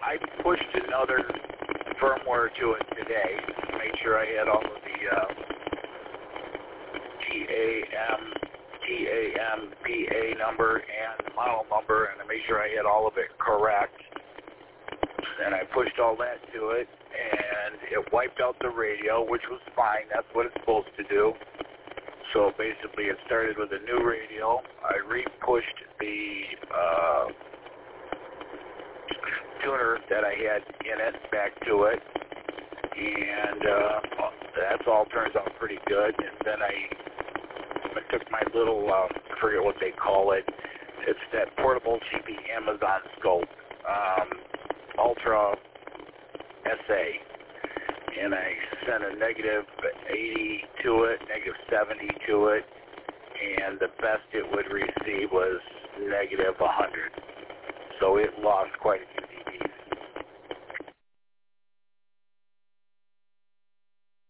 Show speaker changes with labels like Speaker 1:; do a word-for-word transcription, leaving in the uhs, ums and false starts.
Speaker 1: I pushed another firmware to it today to make sure I had all of the uh, T A M, T A M, P A number and the model number, and to make sure I had all of it correct. And I pushed all that to it, and it wiped out the radio, which was fine. That's what it's supposed to do. So basically, it started with a new radio. I re-pushed the uh, tuner that I had in it back to it, and uh, that's all turns out pretty good. And then I, I took my little, uh, I forget what they call it. It's that portable cheapy Amazon scope, um, Ultra S A. And I sent a negative eighty to it, negative seventy to it, and the best it would receive was negative one hundred. So it lost quite a